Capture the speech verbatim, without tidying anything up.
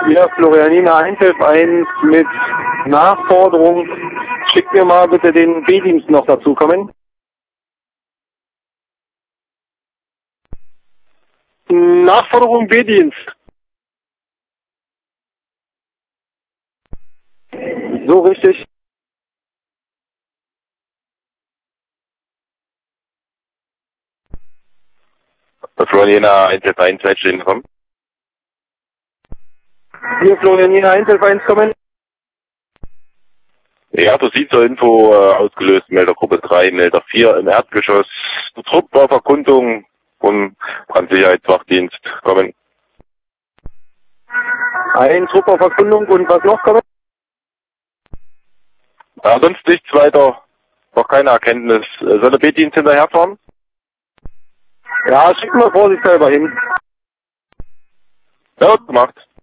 Hier, Florianina eins elf eins mit Nachforderung. Schickt mir mal bitte den B-Dienst noch dazu kommen. Nachforderung B-Dienst. So richtig. Florianina eins elf eins, Zeitstehen kommen. Hier, Florianina eins elf eins kommen. Ja, du siehst zur Info äh, ausgelöst, Melder Gruppe drei, Melder vier im Erdgeschoss. Trupp auf Erkundung vom Brandsicherheitswachdienst kommen. Ein Trupp auf Erkundung und was noch kommen? Ja, sonst nichts weiter, noch keine Erkenntnis. Äh, Soll der B-Dienst hinterherfahren? Ja, schick mal vorsichtshalber hin. Ja, gemacht.